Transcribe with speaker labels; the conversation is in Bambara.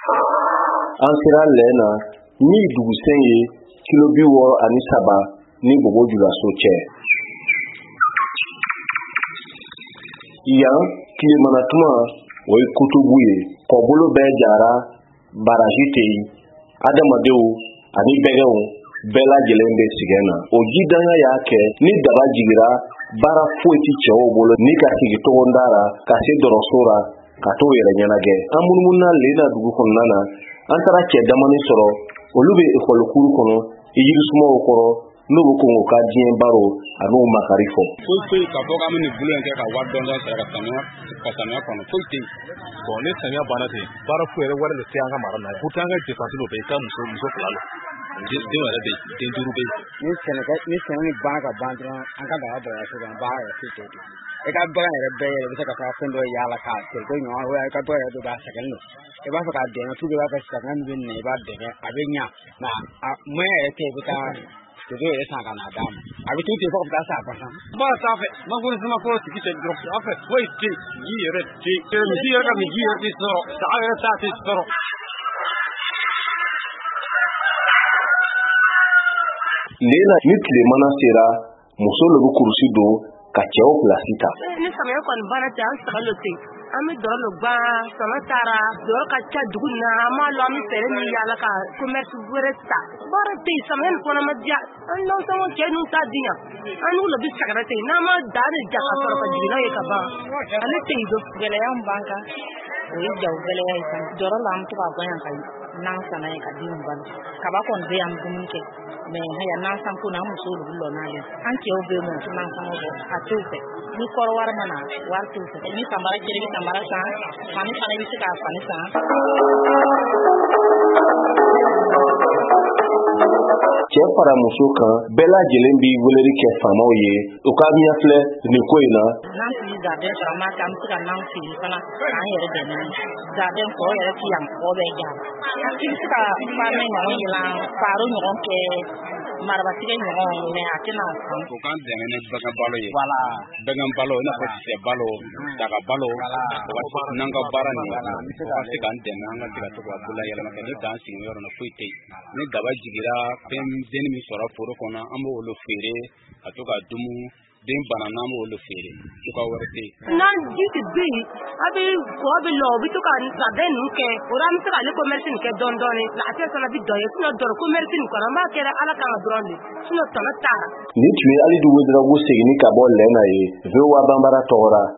Speaker 1: An sera lena ni dugusen ye kilo 63 ni bobo julaso cɛ. Yan tilemana tuma o ye kutubu ye kɔbolo bɛɛ jara baraji tɛ yen adamadenw ani bɛgɛw bɛɛ lajɛlen bɛ sigɛn na. O jidanya y'a kɛ ni daba jigira baara foyi ti cɛw bolo ni ka sigi tɔgɔndara ka se dɔrɔso la ka t'o yɛrɛ ɲɛnajɛ. An munumuna lena dugu kɔnɔna na an taara cɛ damani sɔrɔ olu bɛ ekɔli kuru kɔnɔ yirisumaw kɔrɔ n'u bɛ kɔn ka diɲɛ baro an'u makari fɔ.
Speaker 2: Foyi ka bɔ k'an bɛ nin bolo in kɛ ka wari dɔɔni sɔrɔ ka samiya kɔnɔ foyi tɛ yen. Bon ni samiya banna ten baara foyi yɛrɛ wari de tɛ an ka mara la. Pourtant an ka dépense dɔ bɛ yen i ka muso fila la. Den yɛrɛ bɛ yen den duuru bɛ yen.
Speaker 3: Ni sɛnɛ ni banna ka ban dɔrɔn an ka daga bɔra so kan baara yɛrɛ foyi tɛ yen. I ka bagan yɛrɛ bɛɛ yɛrɛ bɛ se ka taa fɛn dɔ yaala k'a kɛ ko ɲɔgɔn o i ka bagan yɛrɛ dɔ b'a sɛgɛn don. I b'a fɛ k'a dɛmɛ tu b'a fɛ sɛgɛn min bɛ minɛ i b'a dɛmɛ a bɛ ɲa nka moyen yɛrɛ tɛ i bɛ taa soso yɛrɛ san ka n'a d'a ma a bɛ t'u ten fo ka taa s'a basa.
Speaker 2: Baara sanfɛ makɔrɔni fɔlɔ tigi tɛ dɔrɔn en fait foyi tɛ ji yɛrɛ tɛ misi yɛrɛ ka misi yɛrɛ tɛ sɔrɔ saga yɛrɛ t'a tɛ sɔrɔ.
Speaker 1: Lena ni tilemana sera muso de bɛ kurusi don ka cɛw pilasi ta.
Speaker 4: Ni samiya kɔni baara tɛ an saga lo ten an bɛ dɔrɔn lo gan sama taara dɔrɔn ka ca dugu na an m'a lo an bɛ fɛɛrɛ min yaala ka commerce wɛrɛ ta baara tɛ yen samiya nin kɔnɔ ma diya an n'ansɔngɔ cɛ ninnu t'a di yan an n'u lo bɛ sagara ten n'an ma da ni ja ka sɔrɔ ka jigin n'a ye ka ban ale tɛ yen don.
Speaker 5: Gɛlɛya min b'an kan o ye jaw gɛlɛya ye kan dɔrɔn la an bɛ to ka bɔ yan ka n'an sana ye ka den balo kaba kɔni bɛ yan dumuni kɛ mais haya n'an san ko na an musow de bɛ lɔ n'ale an cɛw bɛ mun tuma kɔnɔ bɔ a t'o fɛ ni kɔrɔ wari mana wari t'o fɛ ni samara jɛrɛ bɛ samara san fani fana bɛ se k'a fani san.
Speaker 1: Cɛ fara muso kan bɛɛ lajɛlen b'i weleri kɛ faamaw ye u ka ɲɛ filɛ nin ko in na.
Speaker 5: N'an sigi jardin sɔrɔ an b'a kɛ an bɛ se ka n'an sigi fana k'an yɛrɛ dɛmɛ jardin kɔ yɛrɛ ti yan kɔ bɛɛ ja an ti se ka faama ɲɔgɔn yɛlɛn faro ɲɔgɔn kɛ marabatigɛ ɲɔgɔn mais a tɛna san.
Speaker 2: O k'an dɛmɛ ni bagan balo ye.
Speaker 5: Voilà.
Speaker 2: Bagan balo i n'a fɔ sɛ balo daga balo o ka n'an ka baara nin o ka se k'an dɛmɛ an ka se ka to ka bolo yɛlɛma kɛ ni dan sigi yɔrɔ na foyi tɛ yen ni daba jigira fɛn denni min sɔrɔ foro kɔnɔ an b'o olu feere ka to ka dumu den bana n'an b'o olu feere to ka wari tɛ yen.
Speaker 4: N'an ji tɛ bɛ yen a bɛ kɔ bɛ lɔ u bɛ to ka labɛn ninnu kɛ o la an bɛ se k'ale commerce nin kɛ dɔɔni dɔɔni lafiya fana bɛ dɔ ye sinon dɔrɔn commerce nin kɔnɔ an b'a kɛ ala kama dɔrɔn de sinon tɔnɔ t'a la.
Speaker 1: Nin tun ye Alidu Wederawogo seginni ka bɔ lɛn na ye VOA Banbara tɔgɔra.